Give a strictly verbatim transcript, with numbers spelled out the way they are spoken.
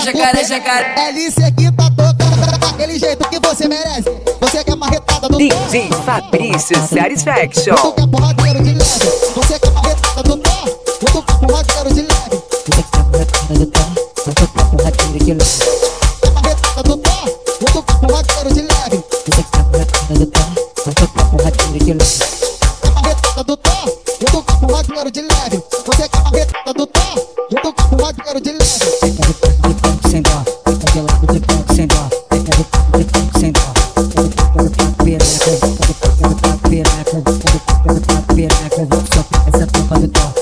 jacaré, jacaré. L C que tá tocando daquele jeito que você merece. Você quer marretada do D J Fabrício Satisfaction. Tu quer porradeiro de leve. Você quer marretada do pé. Tu quer porradeiro de leve. Você quer marretada do pé. Tu quer porradeiro de leve. Quer marretada do pé. Tu quer porradeiro de leve. Você quer marretada do pé. Tu quer porradeiro de leve. Quer marretada do pé. Tu quer porradeiro de leve. Você quer marretada do pé. Tu quer porradeiro de leve. Sem dó, de lado de ponto sem dó, de ponto sem dó, pireca, pireca, pireca, só essa porra do dó.